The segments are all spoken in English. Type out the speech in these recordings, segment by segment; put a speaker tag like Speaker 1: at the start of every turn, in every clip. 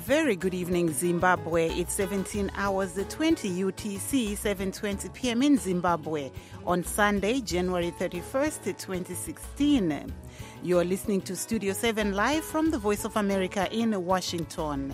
Speaker 1: very good evening, Zimbabwe. It's 17 hours 20 UTC, 7:20 p.m. in Zimbabwe on Sunday, January 31st, 2016. You're listening to Studio 7 live from the Voice of America in Washington.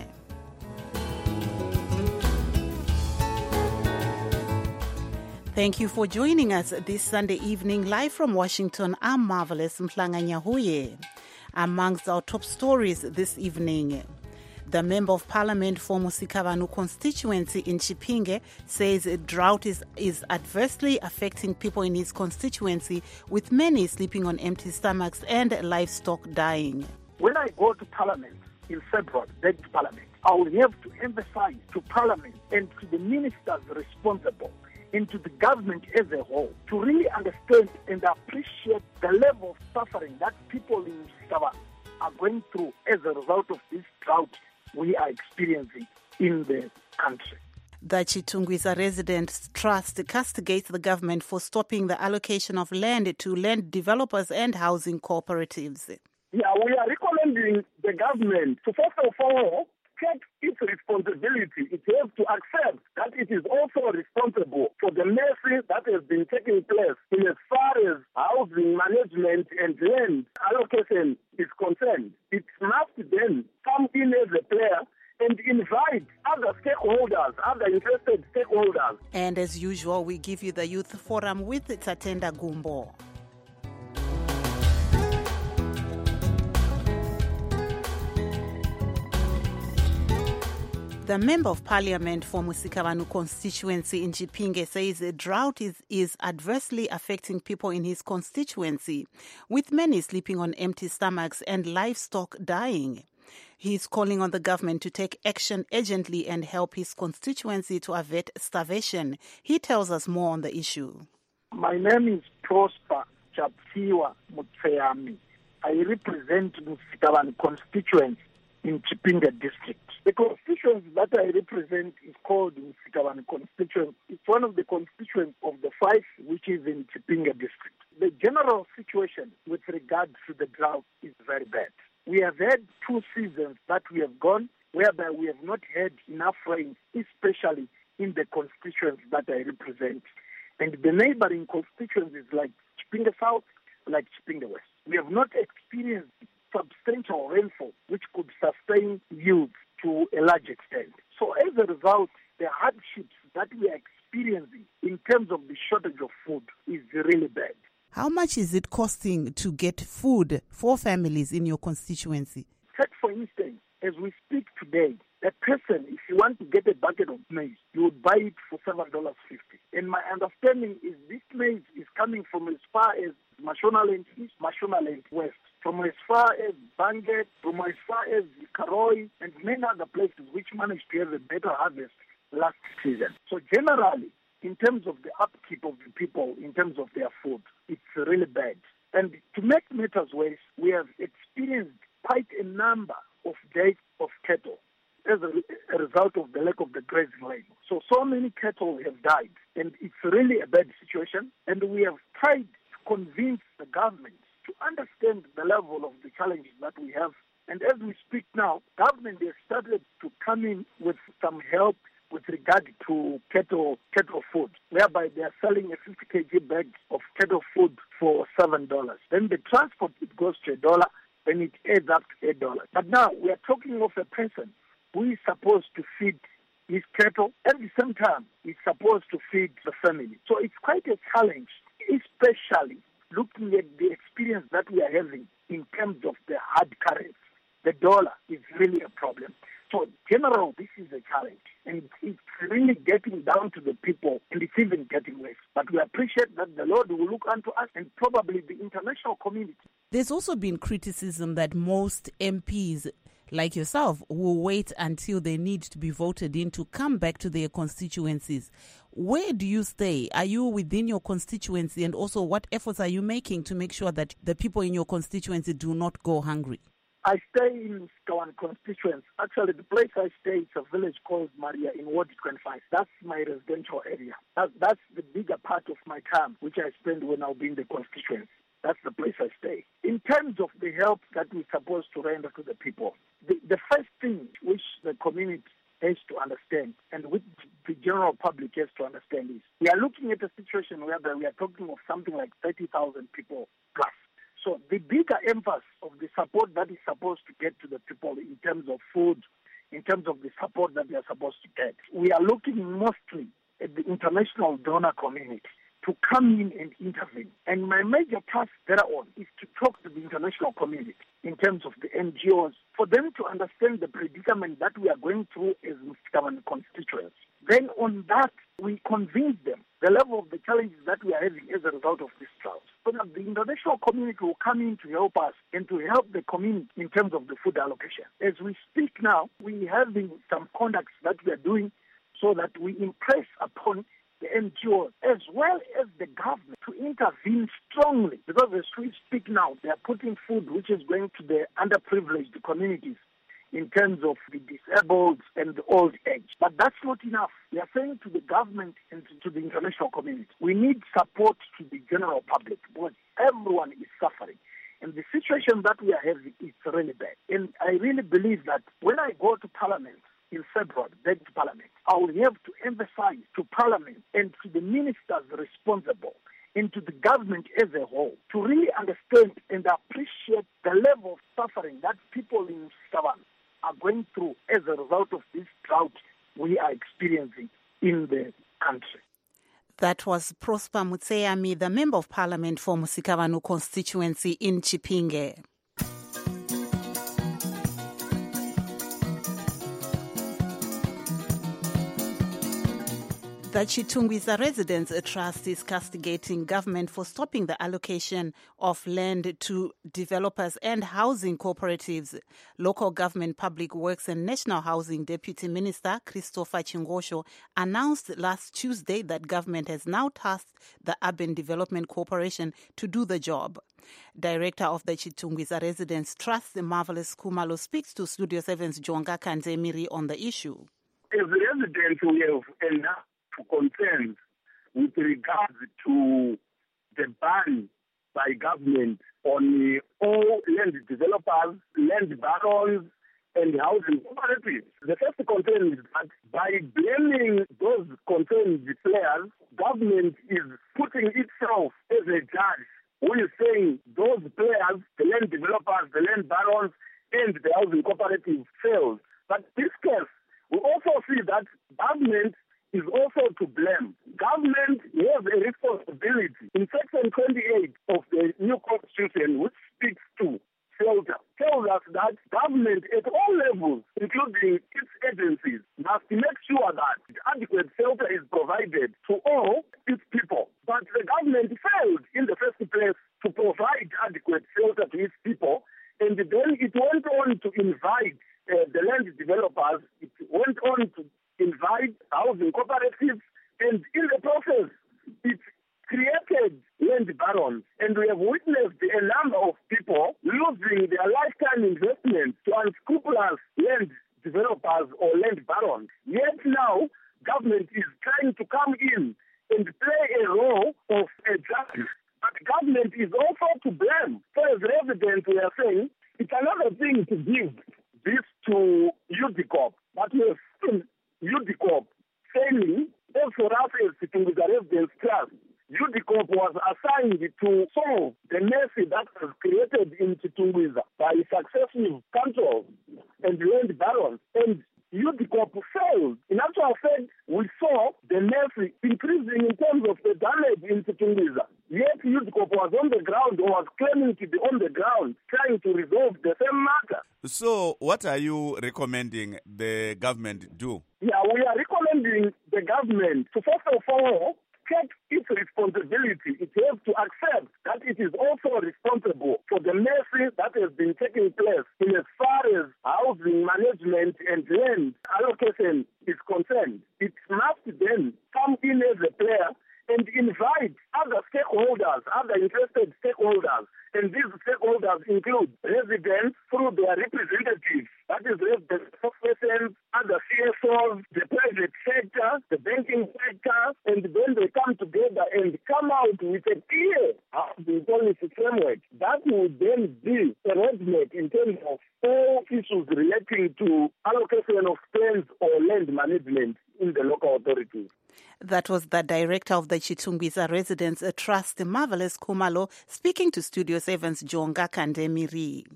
Speaker 1: Thank you for joining us this Sunday evening live from Washington. I'm Marvelous Mhlanga-Nyahuye. Amongst our top stories this evening, the Member of Parliament for Musikavanu constituency in Chipinge says a drought is adversely affecting people in his constituency, with many sleeping on empty stomachs and livestock dying.
Speaker 2: When I go to Parliament in February, beg to Parliament, I will have to emphasize to Parliament and to the ministers responsible and to the government as a whole to really understand and appreciate the level of suffering that people in Musikavanu are going through as a result of this drought we are experiencing in the country.
Speaker 1: The Chitungwiza Residents Trust castigates the government for stopping the allocation of land to land developers and housing cooperatives.
Speaker 2: Yeah, we are recommending the government to first of all take its responsibility. It has to accept that it is also responsible for the mess that has been taking place in as far as housing management and land allocation is concerned. It must then come in as a player and invite other stakeholders, other interested stakeholders.
Speaker 1: And as usual, we give you the Youth Forum with Tatenda Gumbo. The Member of Parliament for Musikavanu constituency in Chipinge says a drought is adversely affecting people in his constituency, with many sleeping on empty stomachs and livestock dying. He is calling on the government to take action urgently and help his constituency to avert starvation. He tells us more on the issue.
Speaker 2: My name is Prosper Chapsiwa Mutseyami. I represent Musikavanu constituency in Chipinge district. The constituency that I represent is called Musikavanu constituency. It's one of the constituents of the 5 which is in Chipinge district. The general situation with regard to the drought is very bad. We have had 2 seasons that we have gone whereby we have not had enough rain, especially in the constituency that I represent. And the neighboring constituencies like Chipinge South, like Chipinge West. We have not experienced substantial rainfall which could sustain yields to a large extent. So as a result, the hardships that we are experiencing in terms of the shortage of food is really bad.
Speaker 1: How much is it costing to get food for families in your constituency?
Speaker 2: Take for instance, as we speak today, a person, if you want to get a bucket of maize, you would buy it for $7.50. And my understanding is this maize is coming from as far as Mashonaland East, Mashonaland West, from as far as Banget, from as far as Karoi, and many other places which managed to have a better harvest last season. So generally, in terms of the upkeep of the people, in terms of their food, it's really bad. And to make matters worse, we have experienced quite a number of deaths of cattle as a result of the lack of the grazing land. So many cattle have died, and it's really a bad situation. And we have tried to convince the government to understand the level of the challenges that we have. And as we speak now, government has started to come in with some help with regard to cattle food, whereby they are selling a 50 kg bag of cattle food for $7. Then the transport, it goes to $1, then it adds up to $8. But now we are talking of a person who is supposed to feed his cattle. At the same time, he's supposed to feed the family. So it's quite a challenge, especially looking at the experience that we are having in terms of the hard currency. The dollar is really a problem. So, general, this is a challenge. And it's really getting down to the people, and it's even getting worse. But we appreciate that the Lord will look unto us and probably the international community.
Speaker 1: There's also been criticism that most MPs, like yourself, will wait until they need to be voted in to come back to their constituencies. Where do you stay? Are you within your constituency? And also, what efforts are you making to make sure that the people in your constituency do not go hungry?
Speaker 2: I stay in Musikavanu constituency. Actually, the place I stay is a village called Maria in Ward 25. That's my residential area. That's the bigger part of my time, which I spend when I'll be in the constituency. That's the place I stay. In terms of the help that we're supposed to render to the people, the first thing which the community has to understand and which the general public has to understand is we are looking at a situation where we are talking of something like 30,000 people plus. So the bigger emphasis of the support that is supposed to get to the people in terms of food, in terms of the support that they are supposed to get, we are looking mostly at the international donor community to come in and intervene. And my major task thereon is to talk to the international community in terms of the NGOs for them to understand the predicament that we are going through as Musikavan constituents. Then on that, we convince them the level of the challenges that we are having as a result of this drought, so that the international community will come in to help us and to help the community in terms of the food allocation. As we speak now, we are having some conducts that we are doing so that we impress upon the NGOs as well as the government to intervene strongly, because as we speak now, they are putting food which is going to the underprivileged communities in terms of the disabled and the old age. But that's not enough. We are saying to the government and to the international community, we need support to the general public because everyone is suffering. And the situation that we are having is really bad. And I really believe that when I go to Parliament in February, back to Parliament, I will have to emphasize to Parliament and to the ministers responsible and to the government as a whole to really understand and appreciate the level of suffering that people in Savannah are going through as a result of this drought we are experiencing in the country.
Speaker 1: That was Prosper Mutseami, the Member of Parliament for Musikavanu constituency in Chipinge. The Chitungwiza Residents Trust is castigating government for stopping the allocation of land to developers and housing cooperatives. Local Government Public Works and National Housing Deputy Minister Christopher Chingosho announced last Tuesday that government has now tasked the Urban Development Corporation to do the job. Director of the Chitungwiza Residents Trust, Marvelous Kumalo, speaks to Studio 7's Jonga Kanzemiri on the issue.
Speaker 3: As residents, we have enough concerns with regards to the ban by government on all land developers, land barons, and housing cooperatives. The first concern is that by blaming those concerned players, government is putting itself as a judge who is saying those players, the land developers, the land barons, and the housing cooperatives failed. But in this case, we also see that government is also to blame. Government has a responsibility. In Section 28 of the new Constitution, which speaks to shelter, tells us that government at all levels, including its agencies, must make sure that adequate shelter is provided to all its people. But the government failed in the first place to provide adequate shelter to its people, and then it went on to invite the land developers, it went on to invite housing cooperatives, and in the process, it created land barons. And we have witnessed a number of people losing their lifetime investment to unscrupulous land developers or land barons. Yet now, government is trying to come in and play a role of a judge. But government is also to blame. So as residents, we are saying it's another thing to give this to UDCOP, but we have seen UDCOP failing. As for us as Chitungwiza Residents Trust, UDCOP was assigned to solve the mess that was created in Chitungwiza by successive controls and land barons. And UDCOP failed. In actual fact, we saw the mess increasing in terms of the damage in Chitungwiza. Yet UDCOP was on the ground, or was claiming to be on the ground, trying to resolve the same matter.
Speaker 4: So what are you recommending the government do?
Speaker 3: Yeah, we are recommending the government to, first of all, take its responsibility. It has to accept that it is also responsible for the mercy that has been taking place in as far as housing management and land allocation is concerned. It must then come in as a player and invite other stakeholders, other interested stakeholders. And these stakeholders include residents through their representatives, that is the associations, other CSOs, the private sector, the banking sector, and then they come together and come out with a clear housing policy framework that would then be a roadmap in terms of all issues relating to allocation of funds or land management in the local authorities.
Speaker 1: That was the director of the Chitungwiza Residence Trust, Marvelous Khumalo, speaking to Studio 7's Jonga Kandemiri.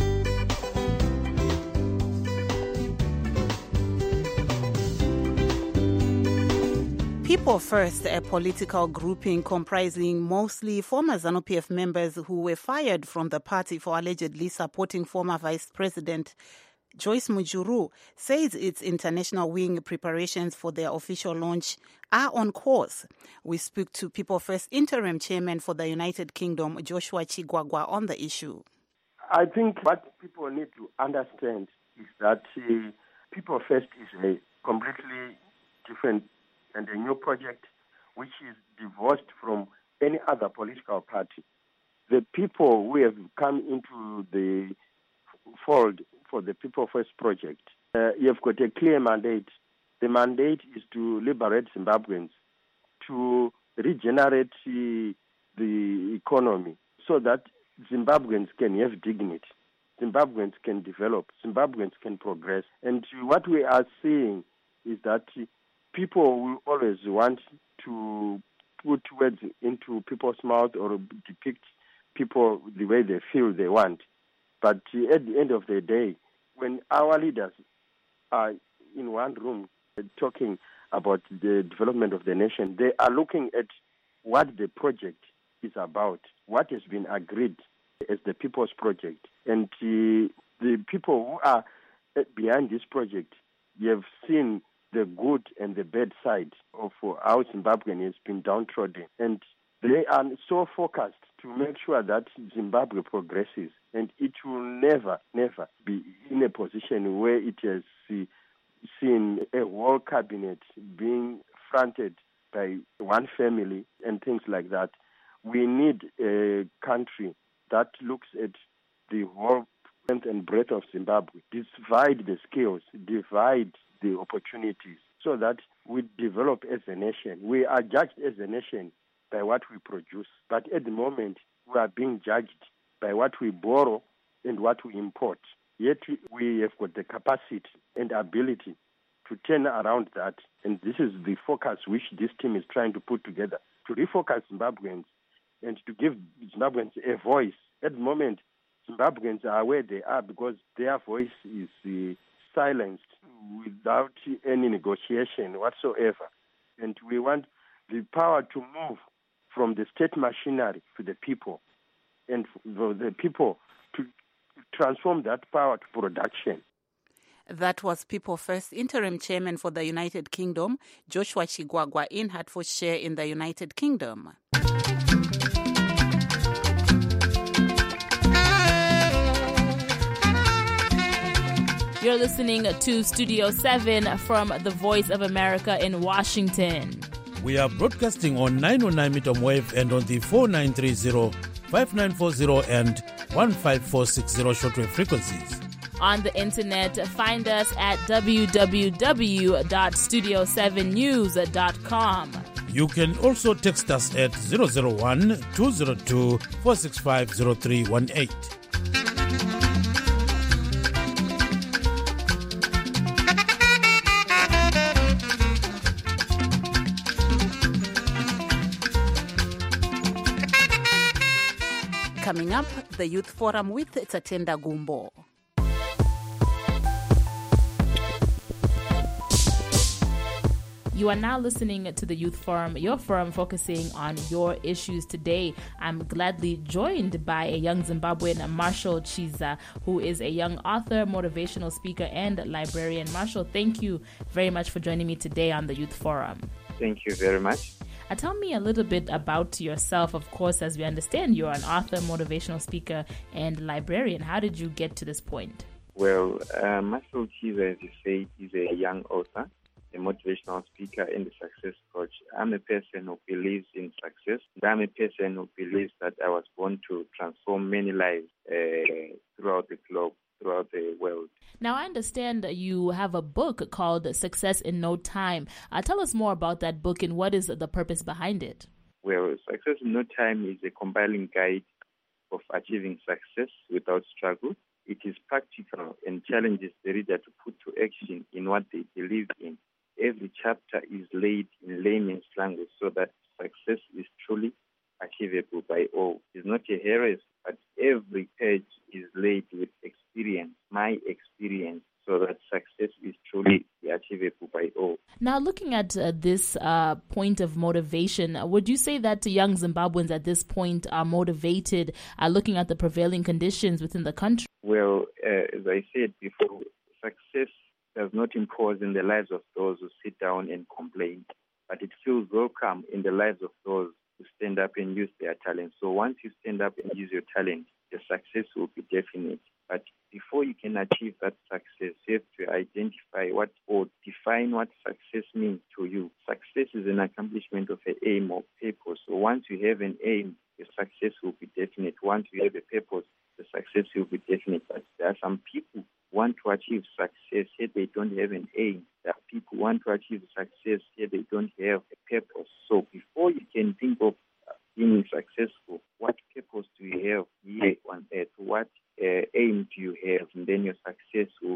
Speaker 1: People First, a political grouping comprising mostly former ZANU-PF members who were fired from the party for allegedly supporting former Vice President Joyce Mujuru, says its international wing preparations for their official launch are on course. We spoke to People First interim chairman for the United Kingdom, Joshua Chigwagwa, on the issue.
Speaker 5: I think what people need to understand is that People First is a completely different and a new project which is divorced from any other political party. The people who have come into the fold for the People First project, you've got a clear mandate. The mandate is to liberate Zimbabweans, to regenerate the economy so that Zimbabweans can have dignity, Zimbabweans can develop, Zimbabweans can progress. And what we are seeing is that people will always want to put words into people's mouth or depict people the way they feel they want. But at the end of the day, when our leaders are in one room talking about the development of the nation, they are looking at what the project is about, what has been agreed as the People's Project. And the people who are behind this project, you have seen the good and the bad side of how Zimbabwe has been downtrodden. And they are so focused to make sure that Zimbabwe progresses, and it will never be in a position where it has seen a whole cabinet being fronted by one family and things like that. We need a country that looks at the whole length and breadth of Zimbabwe, divide the skills, divide the opportunities, so that we develop as a nation. We are judged as a nation by what we produce, but at the moment we are being judged by what we borrow and what we import. Yet we have got the capacity and ability to turn around that, and this is the focus which this team is trying to put together, to refocus Zimbabweans and to give Zimbabweans a voice. At the moment, Zimbabweans are where they are because their voice is silenced without any negotiation whatsoever. And we want the power to move from the state machinery to the people, and for the people to transform that power to production.
Speaker 1: That was People First interim chairman for the United Kingdom, Joshua Chigwagwa, in Hertfordshire in the United Kingdom.
Speaker 6: You're listening to Studio 7 from the Voice of America in Washington.
Speaker 7: We are broadcasting on 909 meter wave and on the 4930, 5940 and 15460 shortwave frequencies.
Speaker 6: On the internet, find us at www.studio7news.com.
Speaker 7: You can also text us at 001-202-465-0318.
Speaker 1: Coming up, the Youth Forum with Tatenda Gumbo.
Speaker 6: You are now listening to the Youth Forum, your forum focusing on your issues today. I'm gladly joined by a young Zimbabwean, Marshall Chiza, who is a young author, motivational speaker, and librarian. Marshall, thank you very much for joining me today on the Youth Forum.
Speaker 8: Thank you very much.
Speaker 6: Tell me a little bit about yourself. Of course, as we understand, you're an author, motivational speaker, and librarian. How did you get to this point?
Speaker 8: Well, Marshall Chiza, as you say, is a young author, a motivational speaker, and a success coach. I'm a person who believes in success. I'm a person who believes that I was born to transform many lives throughout the globe, throughout the world.
Speaker 6: Now, I understand you have a book called Success in No Time. Tell us more about that book and what is the purpose behind it.
Speaker 8: Well, Success in No Time is a compiling guide of achieving success without struggle. It is practical and challenges the reader to put to action in what they believe in. Every chapter is laid in layman's language so that success is truly achievable by all. It's not a heresy, but every page is laid with experience, my experience, so that success is truly achievable by all.
Speaker 6: Now, looking at this point of motivation, would you say that young Zimbabweans at this point are motivated looking at the prevailing conditions within the country?
Speaker 8: Well, as I said before, success does not impose in the lives of those who sit down and complain, but it feels welcome in the lives of those who stand up and use their talent. So once you stand up and use your talent, the success will be definite. But before you can achieve that success, you have to identify what or define what success means to you. Success is an accomplishment of an aim or purpose. So once you have an aim, the success will be definite. Once you have a purpose, the success will be definite. But there are some people who want to achieve success, yet they don't have an aim. There are people who want to achieve success, yet they don't have a purpose. So before you can think of being successful, what purpose do you have here on earth? What aim do you have? And then your success will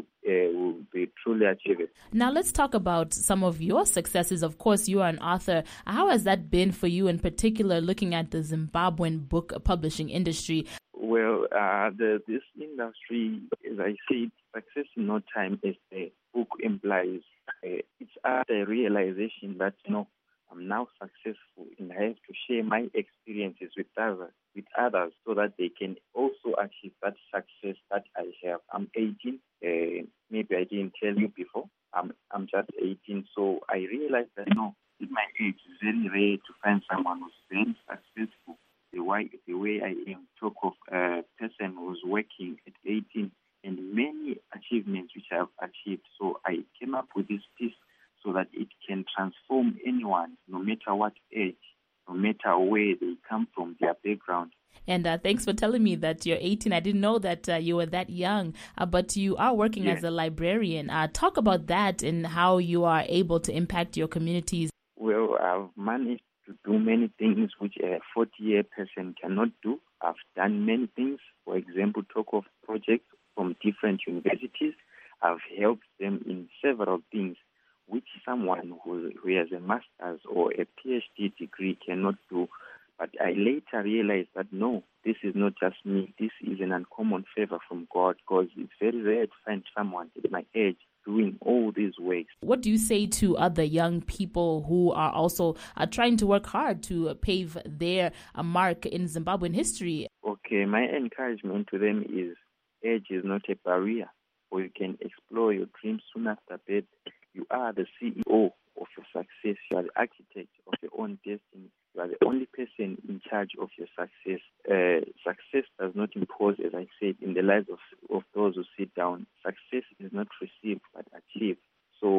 Speaker 8: be truly achievable.
Speaker 6: Now let's talk about some of your successes. Of course, you are an author. How has that been for you in particular, looking at the Zimbabwean book publishing industry?
Speaker 8: Well, this industry, as I said, Success in No Time, as the book implies, it's a realization that, I'm now successful and I have to share my experiences with others so that they can also achieve that success that I have. I'm 18. Maybe I didn't tell you before. I'm just 18. So I realized that, at my age, it's very rare to find someone who's very successful. The way I am, talk of a person who's working at 18 and many achievements which I have achieved. So I came up with this piece so that it can transform anyone, no matter what age, no matter where they come from, their background.
Speaker 6: And thanks for telling me that you're 18. I didn't know that you were that young, but you are working as a librarian. Talk about that and how you are able to impact your communities.
Speaker 8: Well, I've managed to do many things which a 40-year person cannot do. I've done many things. For example, talk of projects from different universities. I've helped them in several things which someone who has a master's or a PhD degree cannot do. But I later realized that no, this is not just me. This is an uncommon favor from God, because it's very rare to find someone at my age doing all these works.
Speaker 6: What do you say to other young people who are also trying to work hard to pave their mark in Zimbabwean history? Okay,
Speaker 8: my encouragement to them is age is not a barrier, or you can explore your dreams soon after birth. You are the CEO of your success. You are the architect of your own destiny. You are the only person in charge of your success. Success does not impose, as I said, in the lives of those who sit down. Success is not received but achieved. So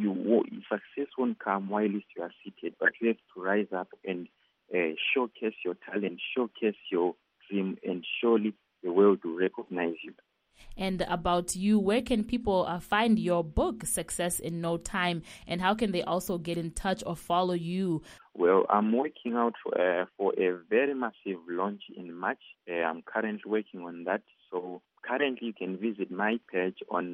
Speaker 8: success won't come while you are seated, but you have to rise up and showcase your talent, showcase your dream, and surely the world will recognize you.
Speaker 6: And about you, where can people find your book, Success in No Time, and how can they also get in touch or follow you?
Speaker 8: Well, I'm working out for a very massive launch in March. I'm currently working on that. So currently you can visit my page on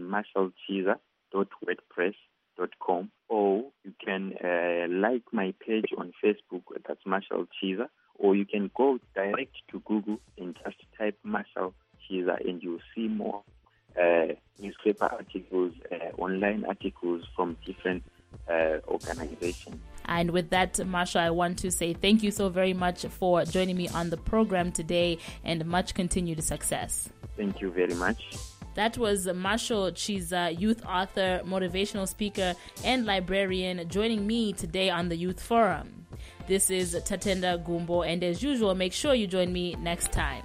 Speaker 8: marshallchiza.wordpress.com, or you can like my page on Facebook, that's Marshall Chiza, or you can go direct to Google and just type Marshall Chiza, and you'll see more newspaper articles, online articles from different organizations.
Speaker 6: And with that, Marshall, I want to say thank you so very much for joining me on the program today, and much continued success.
Speaker 8: Thank you very much.
Speaker 6: That was Marshall Chiza, youth author, motivational speaker, and librarian, joining me today on the Youth Forum. This is Tatenda Gumbo, and as usual, make sure you join me next time.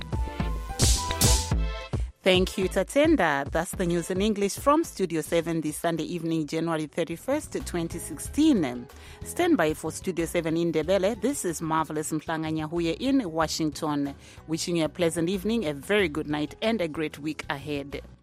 Speaker 1: Thank you, Tatenda. That's the news in English from Studio 7 this Sunday evening, January 31st, 2016. Stand by for Studio 7 in Ndebele. This is Marvelous Mhlanga Nyahuye in Washington. Wishing you a pleasant evening, a very good night, and a great week ahead.